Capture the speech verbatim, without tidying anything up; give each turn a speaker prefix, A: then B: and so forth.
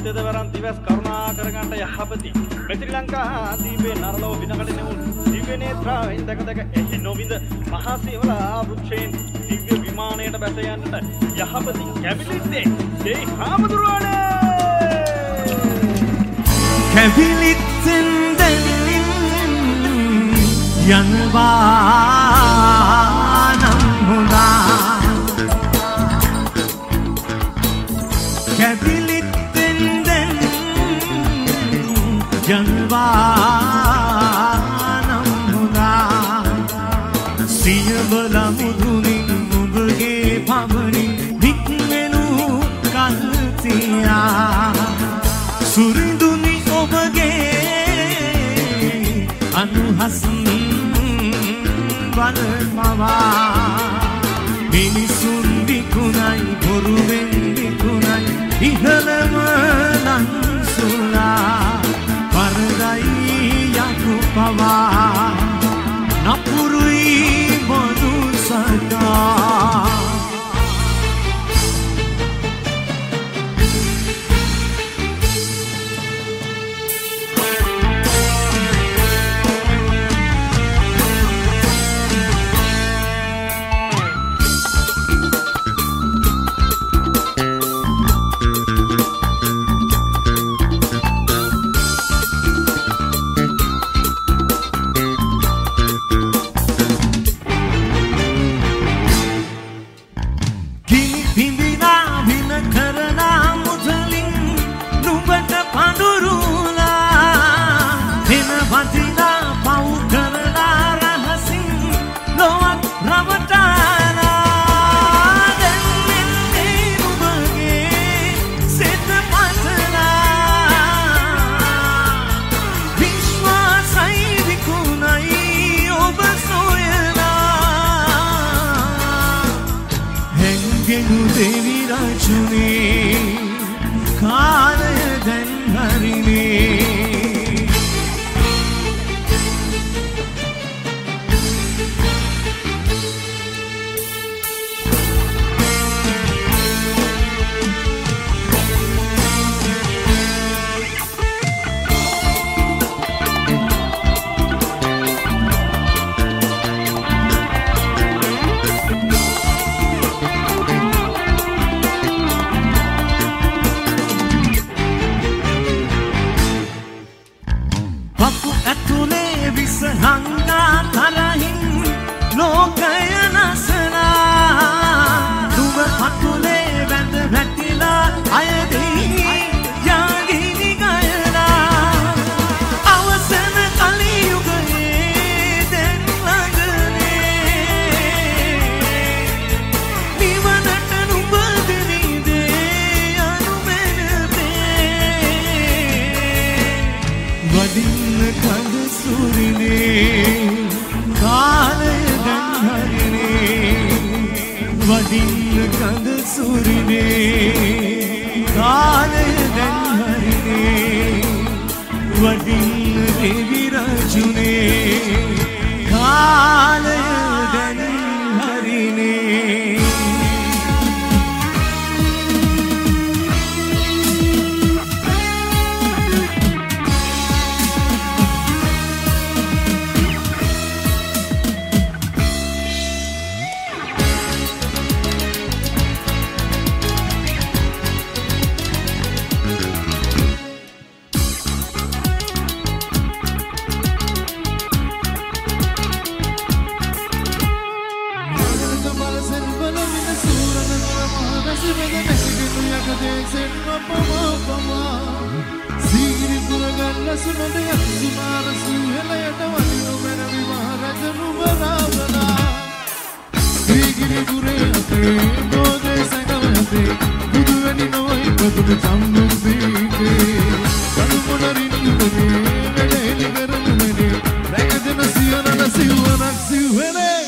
A: දෙදවරන් දිවස් කරුණා කරගන්න යහපති මේ ශ්‍රී ලංකා දීපේ නරලෝ විනකට නෙවුන් දිව්‍ය නේත්‍රාවෙන් දැක දැක එහි නොවිඳ මහා සේවලා වෘක්ෂයෙන් දිව්‍ය විමානයට බැස යන්නට යහපති කැබිලිත්තේ ඒ හාමුදුරුවනේ
B: කැබිලිත්තෙන් දැනින් යනවා නම් හොඳා කැබිලිත්තෙන් දැනින් යනවා නම් හොඳා සියවල මුදුනින් මුදුගේ පවනින් නික්මෙනු කල්තියා සුරිඳුනි ඔබගේ අනුහස් බලමවා මිනිසුන් විකුණයි බොරුවෙන් විකුණයි ඉහළම ලන්සුලා පරදයි යකු පවා නපුරුයි බොදු සදා
C: See you when I see you when I see you when I